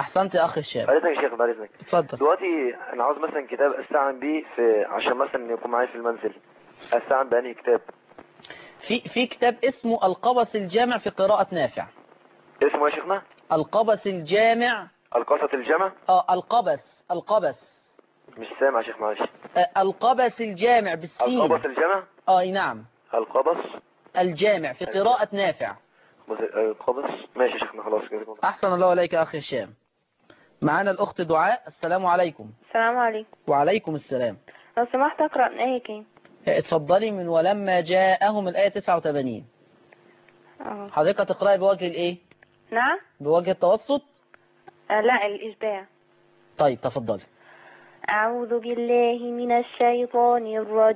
أحسنت يا أخي هشام. بعد إذنك يا شيخ، بعد إذنك. اتفضل. دلوقتي أنا عاوز مثلا كتاب أستعن بيه عشان مثلا يكون معايا في المنزل. أستعن بأنهي كتاب؟ في كتاب اسمه القبس الجامع في قراءة نافع. اسمه يا شيخنا؟ القبس الجامع. القصة الجمع؟ القبس مش سامع يا شيخ، معلش. القبس الجامع بالسين. القبس الجمع؟ اي نعم. القبس الجامع في قراءة نافع. القبس. ماشي يا شيخنا، خلاص كده. أحسن الله إليك يا أخي هشام. معانا الأخت دعاء. السلام عليكم. السلام عليكم. وعليكم السلام. لو سمحت اقرأ من آية كام؟ اتفضلي من ولما جاءهم الآية 89. حضرتك هتقرأي بوجه الإيه؟ نعم. بوجه التوسط؟ لا، الإشباع. طيب تفضلي. أعوذ بالله من الشيطان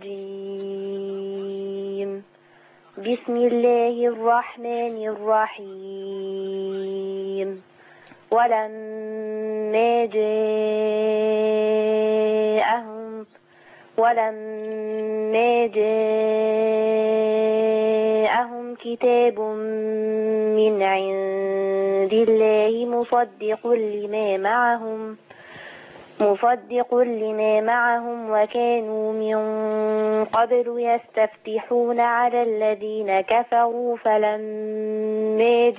الرجيم. بسم الله الرحمن الرحيم. ولما جاءهم كتاب من عند الله مصدق لما معهم وكانوا من قبل يستفتحون على الذين كفروا فلما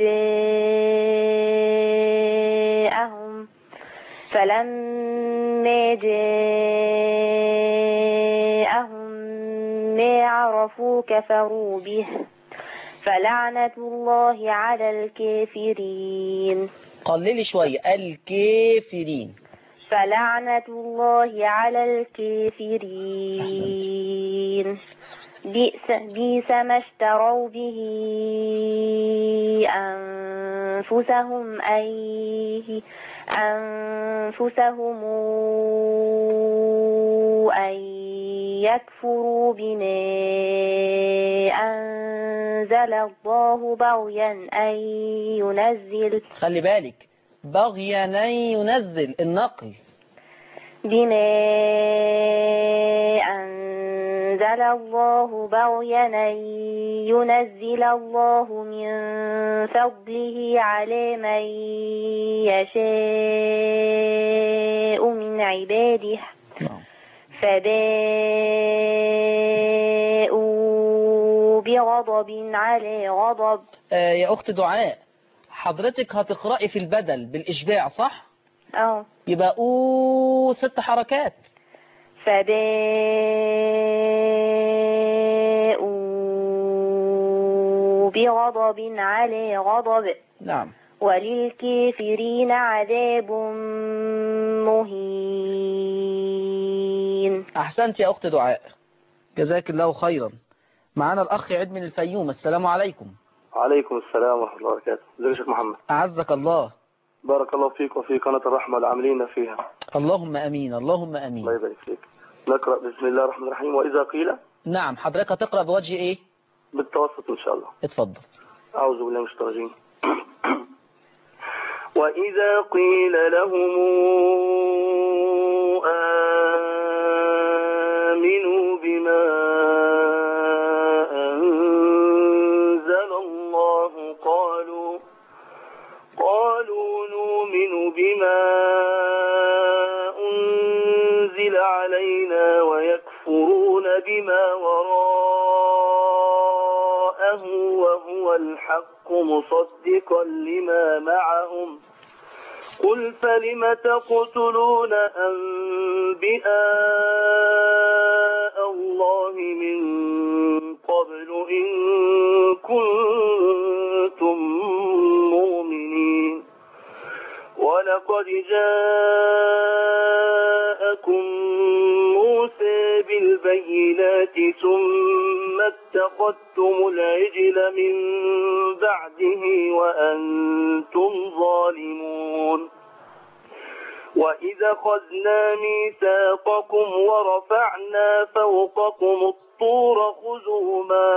جاءهم ما عرفوا كفروا به فلعنة الله على الكافرين. قللي شوية. الكافرين. فلعنة الله على الكافرين. بئس ما اشتروا به أنفسهم أن يكفروا بما أنزل الله بغيا أن ينزل. خلي بالك، بغيا أن ينزل النقل. بما أنزل الله بغيا أن ينزل الله من فضله على من يشاء من عباده فباءوا بغضب على غضب. يا أخت دعاء، حضرتك هتقرأي في البدل بالإشباع صح؟ يبقى 6 حركات. فباءوا بغضب على غضب. نعم. وللكافرين عذاب مهين. أحسنت يا أخت دعاء، جزاك الله خيرا. معنا الأخ عيد من الفيوم. السلام عليكم. وعليكم السلام ورحمة الله وبركاته. ازيك يا شيخ محمد؟ أعزك الله. بارك الله فيك وفي قناة الرحمة العاملين فيها. اللهم أمين، اللهم أمين. الله يبارك فيك. نقرأ بسم الله الرحمن الرحيم. وإذا قيل. نعم، حضرتك هتقرأ بوجه إيه؟ بالتوسط إن شاء الله. اتفضل. أعوذ بالله من الشيطان الرجيم. وإذا قيل لهم آمنوا بما أنزل الله قالوا نؤمن بما أنزل علينا ويكفرون بما وراءه وهو الحق مصدقا لما معهم. قل فلم تقتلون أنبياء الله من قبل إن كنتم مؤمنين. ولقد جاءكم موسى بالبينات ثم اتخذتم العجل من بعده وأنتم ظالمون. وإذا أخذنا ميثاقكم ورفعنا فوقكم الطور خذوا ما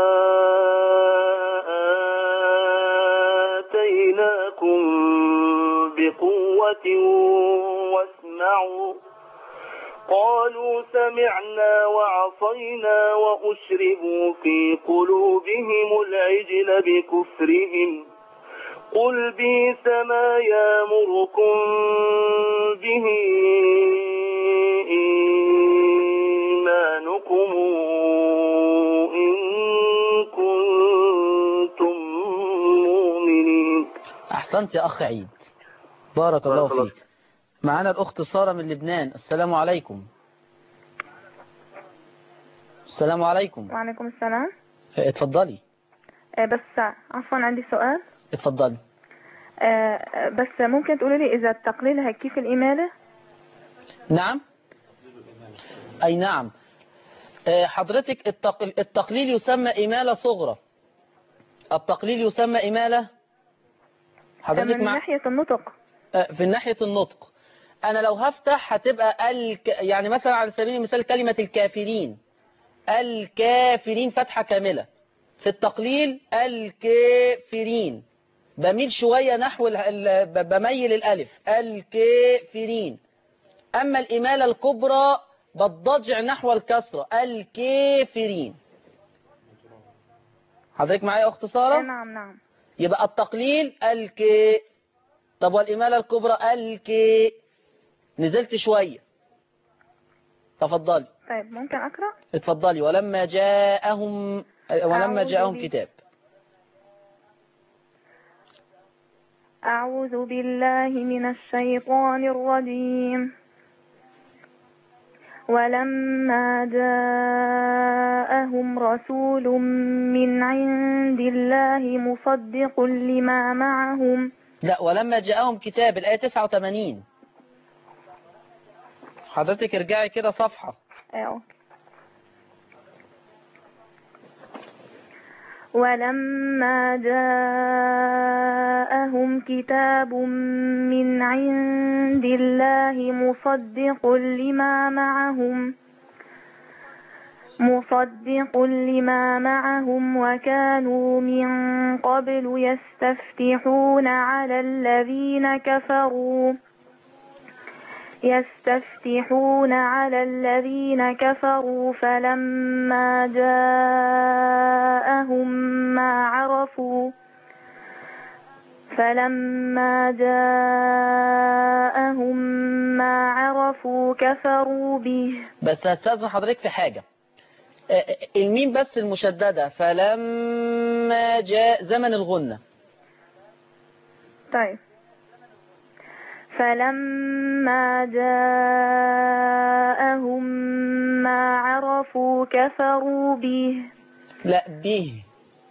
آتيناكم بقوة واسمعوا. قالوا سمعنا وعصينا وأشربوا في قلوبهم العجل بكفرهم. قل بئس ما يأمركم به إيمانكم إن كنتم مؤمنين. أحسنت يا أخ عيد، بارك الله فيك. معنا الأخت سارة من لبنان. السلام عليكم. السلام عليكم. وعليكم السلام. اتفضلي. بس عفوا عندي سؤال. اتفضلي. بس ممكن تقولي لي إذا التقليل كيف الإمالة؟ نعم. أي نعم. حضرتك التقليل يسمى إمالة صغرى. التقليل يسمى إمالة حضرتك من ناحية النطق. في ناحية النطق. أنا لو هفتح هتبقى يعني مثلا على سبيل المثال كلمة الكافرين، الكافرين فتحة كاملة. في التقليل الكافرين بميل شوية نحو بميل الألف الكافرين. أما الإمالة الكبرى بتضجع نحو الكسرة الكافرين. حضرتك معايا أخت سارة؟ نعم نعم. يبقى التقليل طب والإمالة الكبرى نزلت شوية. تفضلي. طيب ممكن أقرأ؟ اتفضلي. ولما جاءهم كتاب. أعوذ بالله من الشيطان الرجيم. ولما جاءهم رسول من عند الله مصدق لما معهم. لا، ولما جاءهم كتاب، الآية 89. حضرتك ارجعي كده صفحة. ولما جاءهم كتاب من عند الله مصدق لما معهم وكانوا من قبل يستفتحون على الذين كفروا فلما جاءهم ما عرفوا كفروا به. بس هستأذن حضرتك في حاجة. الميم بس المشددة، فلما جاء زمن الغنة. طيب. فلما جاءهم ما عرفوا كفروا به. لا، به.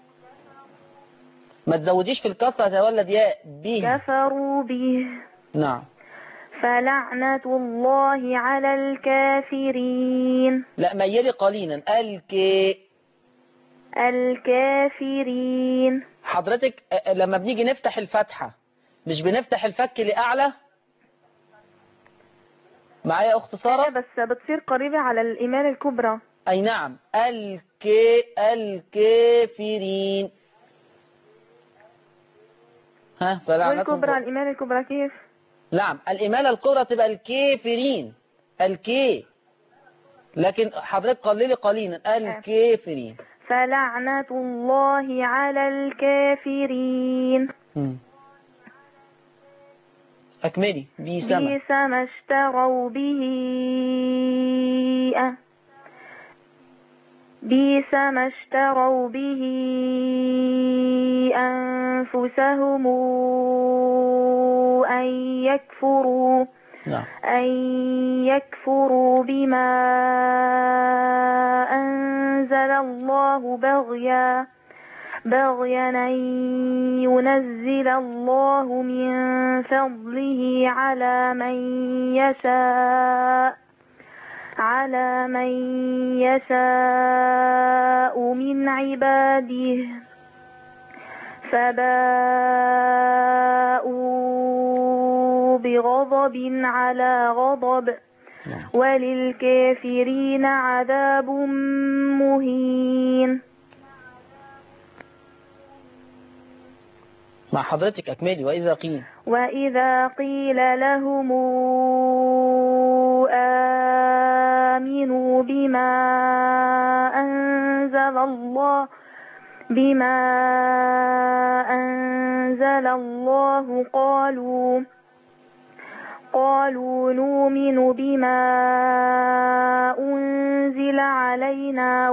ما تزوديش في الكسرة هتولد ياء. به. كفروا به. نعم. فلعنة الله على الكافرين. لا، ميلي قليلا. الكافرين. حضرتك لما بنيجي نفتح الفتحة مش بنفتح الفك لأعلى؟ معايا أخت سارة؟ بس بتصير قريبة على الإمالة الكبرى. أي نعم. الكافرين. والكبرى الإمالة الكبرى كيف؟ نعم، الإمالة الكبرى تبقى الكافرين. لكن حضرتك قللي قليلا. الكافرين. فلعنة الله على الكافرين. أكملي. بئس ما اشتروا به أنفسهم أن يكفروا بما أنزل الله بغيا أن ينزل الله من فضله على من يشاء من عباده فباءوا بغضب على غضب وللكافرين عذاب مهين. مع حضرتك أكملي. وإذا قيل لهم آمنوا بما أنزل الله بما أنزل الله قالوا نؤمن بما أنزل علينا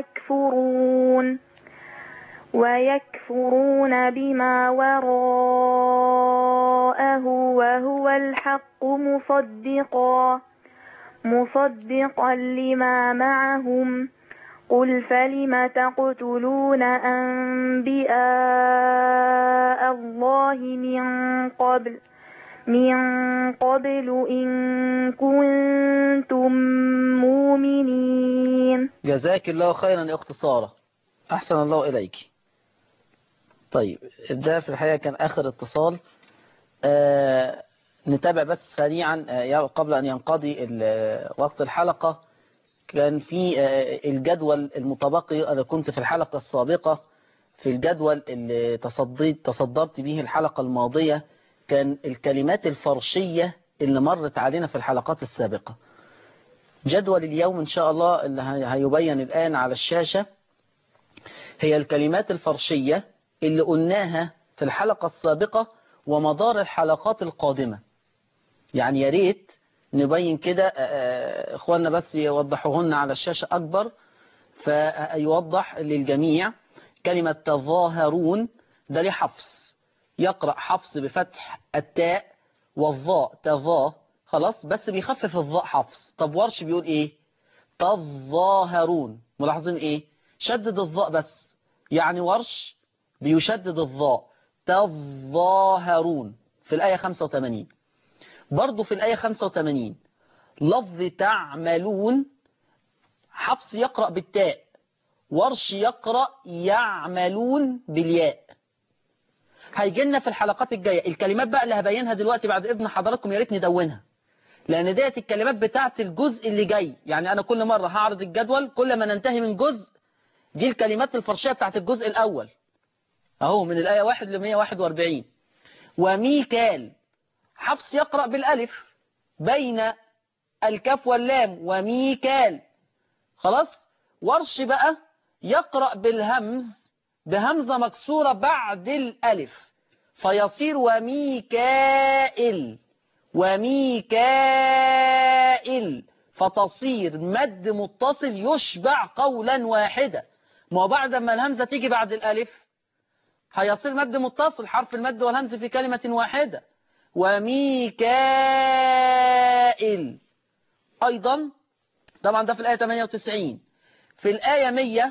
ويكفرون بما وراءه وهو الحق مصدقا لما معهم قل فلم تقتلون أنبياء الله من قبل إن كنتم مؤمنين. جزاك الله خيرا اختصارا، أحسن الله إليك. طيب ده في الحقيقة كان آخر اتصال. نتابع بس سريعا قبل أن ينقضي وقت الحلقة. كان في الجدول المتبقي، أنا كنت في الحلقة السابقة في الجدول اللي تصدرت به الحلقة الماضية، كان الكلمات الفرشية اللي مرت علينا في الحلقات السابقة. جدول اليوم إن شاء الله اللي هيبين الآن على الشاشة هي الكلمات الفرشية اللي قلناها في الحلقة السابقة ومدار الحلقات القادمة. يعني يا ريت نبين كده، اخواننا بس يوضحوهن على الشاشة أكبر فيوضح للجميع. كلمة تظاهرون ده ليه حفص، يقرأ حفص بفتح التاء والظاء تظا، خلاص، بس بيخفف الظاء حفص. طب ورش بيقول ايه؟ تظاهرون، ملاحظين ايه؟ شدد الظاء بس، يعني ورش بيشدد الظاء. تظاهرون في الآية 85. برضو في الآية 85 لفظ تعملون، حفص يقرأ بالتاء، ورش يقرأ يعملون بالياء. هيجي لنا في الحلقات الجاية الكلمات بقى اللي هبينها دلوقتي بعد إذن حضراتكم، يا ريت ندونها لأن ديت الكلمات بتاعت الجزء اللي جاي. يعني أنا كل مرة هعرض الجدول، كل ما ننتهي من جزء دي الكلمات الفرشية بتاعت الجزء الأول أهو من الآية 1 ل 141. وميكال، حفص يقرأ بالألف بين الكاف واللام، وميكال، خلاص. ورش بقى يقرأ بالهمز بهمزة مكسورة بعد الألف فيصير وميكائل، وميكائل، فتصير مد متصل يشبع قولا واحدا. ما بعد ما الهمزة تيجي بعد الألف هيصير مد متصل، حرف المد والهمز في كلمة واحدة. وميكائل أيضا، طبعا ده في الآية 98. في الآية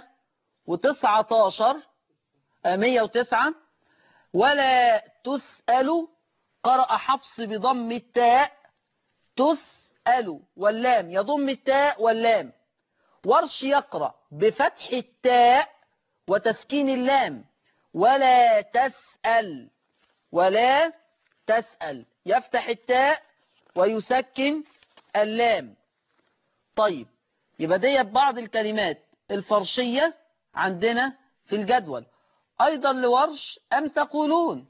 109 ولا تسأل، قرأ حفص بضم التاء تسأل واللام، يضم التاء واللام. ورش يقرأ بفتح التاء وتسكين اللام ولا تسأل، ولا تسأل، يفتح التاء ويسكن اللام. طيب يبقى دي بعض الكلمات الفرشية عندنا في الجدول. أيضا لورش أم تقولون،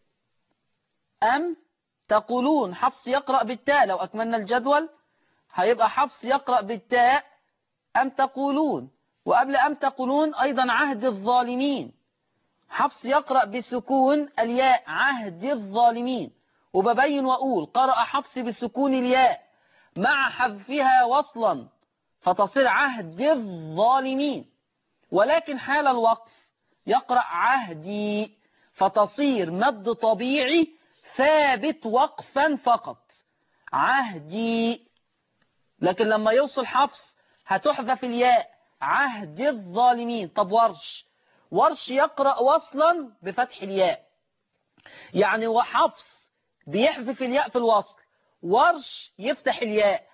أم تقولون، حفص يقرأ بالتاء. لو أكملنا الجدول هيبقى حفص يقرأ بالتاء أم تقولون. وقبل أم تقولون أيضا عهد الظالمين، حفص يقرأ بسكون الياء عهد الظالمين. وببين وأقول قرأ حفص بسكون الياء مع حذفها وصلا فتصير عهد الظالمين، ولكن حال الوقف يقرأ عهدي فتصير مد طبيعي ثابت وقفا فقط، عهدي. لكن لما يوصل حفص هتحذف الياء عهد الظالمين. طب ورش يقرأ وصلا بفتح الياء، يعني وحفص بيحذف الياء في الوصل، ورش يفتح الياء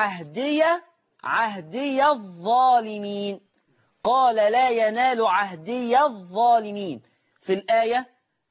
عهدي الظالمين. قال لا ينال عهدي الظالمين في الآية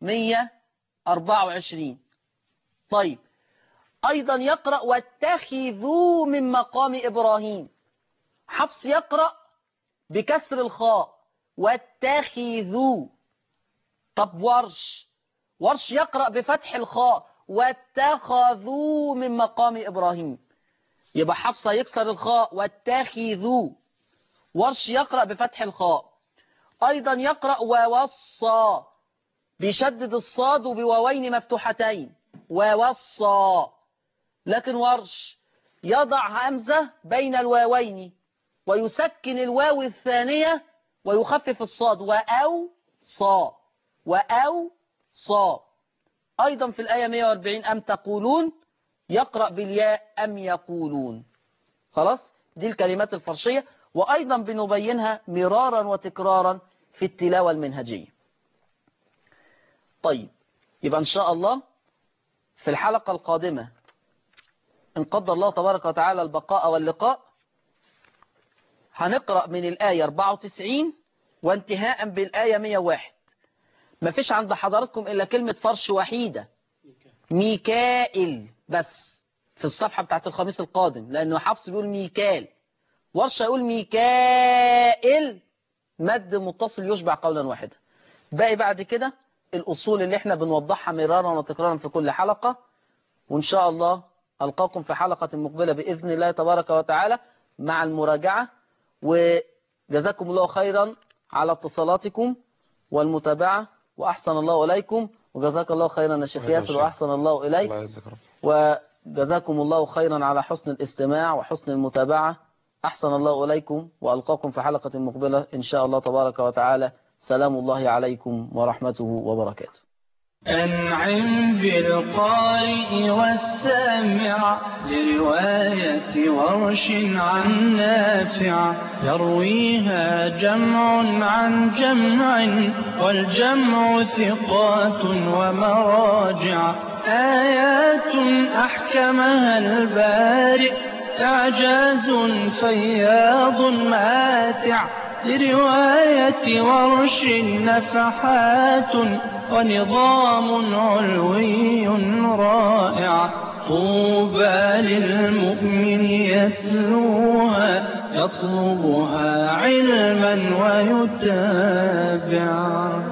124. طيب أيضا يقرأ واتخذوا من مقام إبراهيم، حفص يقرأ بكسر الخاء واتخذوا. طب ورش يقرأ بفتح الخاء واتخذوا من مقام إبراهيم، يبقى حفص يكسر الخاء واتخذوا، ورش يقرأ بفتح الخاء. أيضا يقرأ ووصى بيشدد الصاد وبواوين مفتوحتين ووصى. لكن ورش يضع همزة بين الواوين ويسكن الواو الثانية ويخفف الصاد وأوصى وأوصى. أيضا في الآية 140 أم تقولون يقرأ بالياء أم يقولون. خلاص دي الكلمات الفرشية، وأيضا بنبينها مرارا وتكرارا في التلاوة المنهجية. طيب يبقى إن شاء الله في الحلقة القادمة إن قدر الله تبارك وتعالى البقاء واللقاء هنقرأ من الآية 94 وانتهاء بالآية 101. ما فيش عند حضراتكم إلا كلمة فرش وحيدة ميكائيل بس في الصفحة بتاعت الخميس القادم، لأنه حفص بيقول ميكال، ورشة يقول ميكائيل، مد متصل يشبع قولا واحدا. باقي بعد كده الأصول اللي احنا بنوضحها مرارا وتكرارا في كل حلقة. وإن شاء الله ألقاكم في حلقة مقبلة بإذن الله تبارك وتعالى مع المراجعة. وجزاكم الله خيرا على اتصالاتكم والمتابعة، وأحسن الله إليكم. وجزاك الله خيرا يا شيخ ياسر وأحسن الله إليك. وجزاكم الله خيرا على حسن الاستماع وحسن المتابعة. أحسن الله إليكم، وألقاكم في حلقة مقبلة إن شاء الله تبارك وتعالى. سلام الله عليكم ورحمته وبركاته. أنعم بالقارئ والسامع لرواية ورش عن نافع، يرويها جمع عن جمع والجمع ثقات ومراجع، آيات أحكمها البارئ إعجاز فياض ماتع، لرواية ورش نفحات ونظام علوي رائع، طوبى للمؤمن يتلوها يطلبها علما ويتابع.